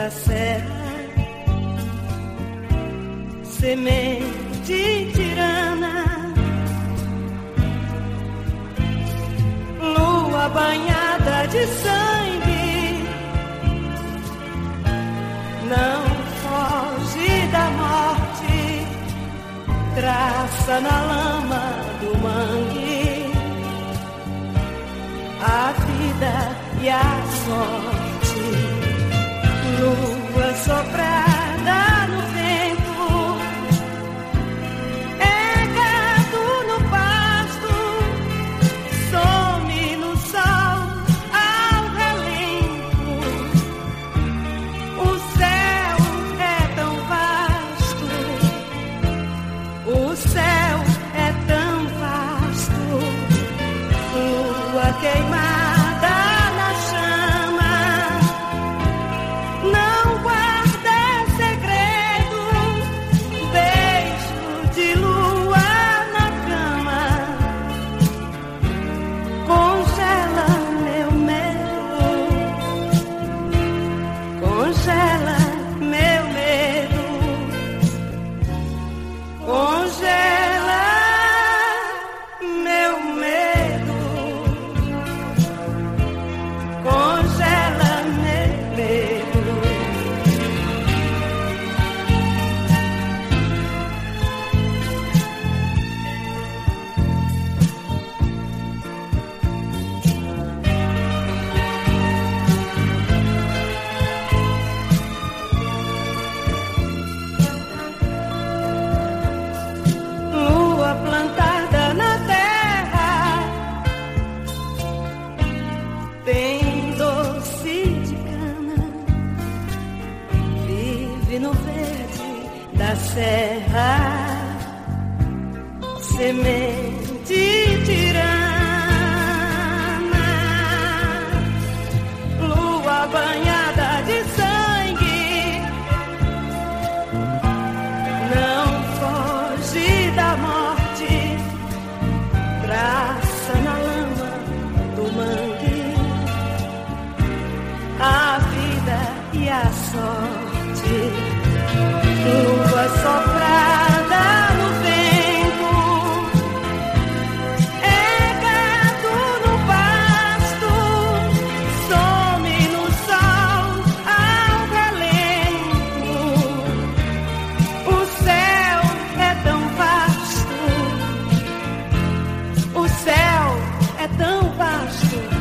da serra, semente tirana, lua banhada de sangue, não foge da morte, traça na lama do mangue a vida e a sorte. Lua soprada no vento, é gado no pasto, some no sol ao relento. O céu é tão vasto, o céu é tão vasto. Lua queimada plantada na terra, tem doce de cana, vive no verde da serra, semente tirana, lua banhada de sangue, não foge da morte, traça na lama do mangue a vida e a sorte. Lua soprada no vento, é gado no pasto, some no sol ao relento. O céu é tão vasto, o céu é tão vasto.